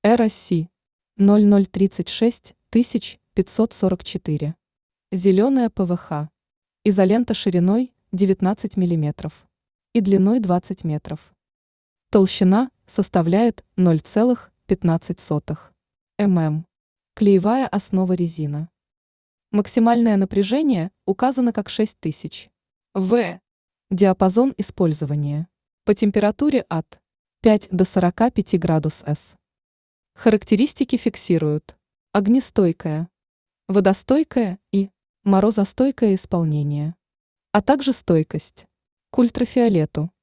RSC 0036544. Зеленая ПВХ. Изолента шириной 19 мм и длиной 20 метров. Толщина составляет 0,15 мм. Клеевая основа резина. Максимальное напряжение указано как 6000 В. Диапазон использования. По температуре от 5 до 45 градусов С. Характеристики фиксируют: огнестойкое, водостойкое и морозостойкое исполнение, а также стойкость к ультрафиолету.